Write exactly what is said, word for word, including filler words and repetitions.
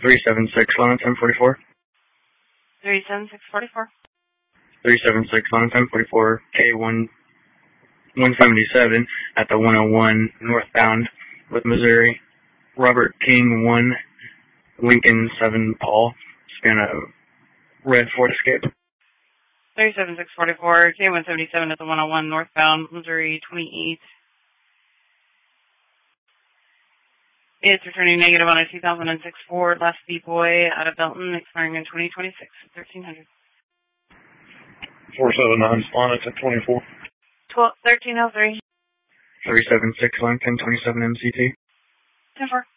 three seven six, Lana ten forty-four. three seven six four four. three seven six, Lana ten forty-four, K one seventy-seven at the one oh one northbound with Missouri. Robert King one, Lincoln seven, Paul. Span a red Ford Escape. three seven six four four, K one seventy-seven at the one oh one northbound, Missouri twenty-eight. It's returning negative on a two thousand six Ford Lasky Boy out of Belton, expiring in twenty twenty-six, thirteen hundred. four seven nine, Lana ten twenty-four. twelve, thirteen oh three. three seven six, Lana ten twenty-seven, M C T. ten four.